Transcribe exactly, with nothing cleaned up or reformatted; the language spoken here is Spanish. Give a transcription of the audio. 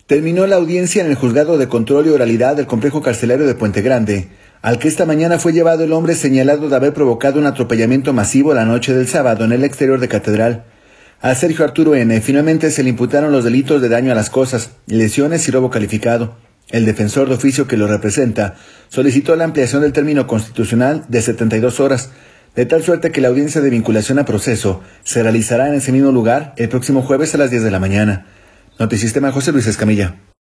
Terminó la audiencia en el Juzgado de Control y Oralidad del Complejo Carcelario de Puente Grande, al que esta mañana fue llevado el hombre señalado de haber provocado un atropellamiento masivo la noche del sábado en el exterior de Catedral. A Sergio Arturo N. finalmente se le imputaron los delitos de daño a las cosas, lesiones y robo calificado. El defensor de oficio que lo representa solicitó la ampliación del término constitucional de setenta y dos horas, de tal suerte que la audiencia de vinculación a proceso se realizará en ese mismo lugar el próximo jueves a las diez de la mañana. Notisistema, José Luis Escamilla.